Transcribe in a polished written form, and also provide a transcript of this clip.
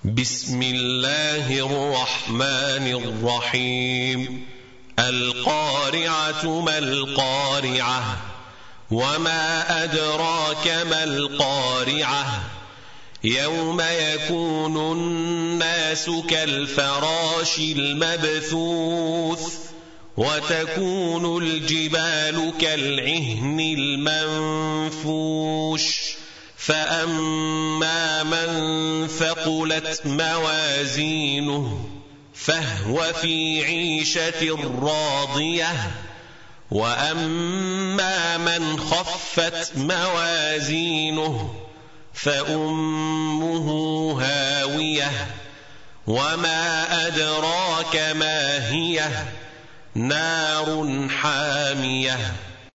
بسم الله الرحمن الرحيم القارعة ما القارعة وما أدراك ما القارعة يوم يكون الناس كالفراش المبثوث وتكون الجبال كالعهن المنفوش فأما من ثقلت موازينه فهو في عيشة راضية وأما من خفت موازينه فأمه هاوية وما أدراك ما هي نار حامية